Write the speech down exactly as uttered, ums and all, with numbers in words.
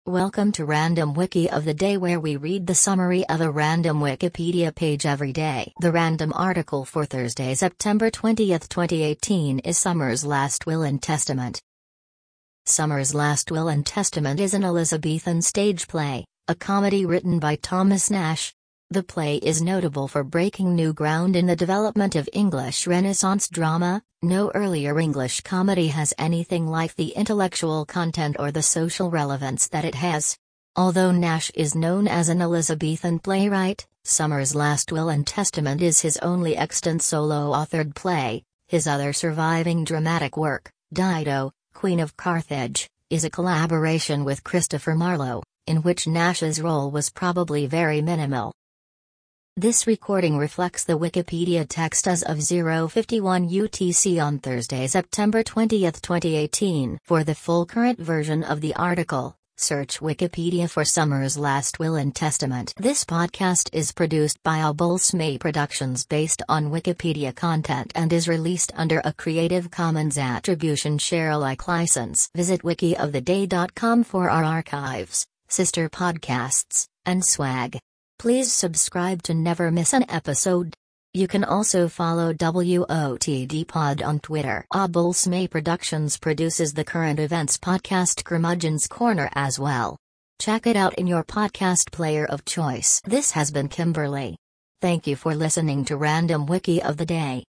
Welcome to Random Wiki of the Day, where we read the summary of a random Wikipedia page every day. The random article for Thursday, September twentieth, twenty eighteen is Summer's Last Will and Testament. Summer's Last Will and Testament is an Elizabethan stage play, a comedy written by Thomas Nashe. The play is notable for breaking new ground in the development of English Renaissance drama. No earlier English comedy has anything like the intellectual content or the social relevance that it has. Although Nashe is known as an Elizabethan playwright, Summer's Last Will and Testament is his only extant solo-authored play. His other surviving dramatic work, Dido, Queen of Carthage, is a collaboration with Christopher Marlowe, in which Nashe's role was probably very minimal. This recording reflects the Wikipedia text as of zero fifty-one U T C on Thursday, September twentieth, twenty eighteen. For the full current version of the article, search Wikipedia for Summer's Last Will and Testament. This podcast is produced by Abulsme Productions based on Wikipedia content and is released under a Creative Commons Attribution Share Alike license. Visit wiki of the day dot com for our archives, sister podcasts, and swag. Please subscribe to never miss an episode. You can also follow W O T D Pod on Twitter. Abulsme Productions produces the current events podcast Curmudgeon's Corner as well. Check it out in your podcast player of choice. This has been Kimberly. Thank you for listening to Random Wiki of the Day.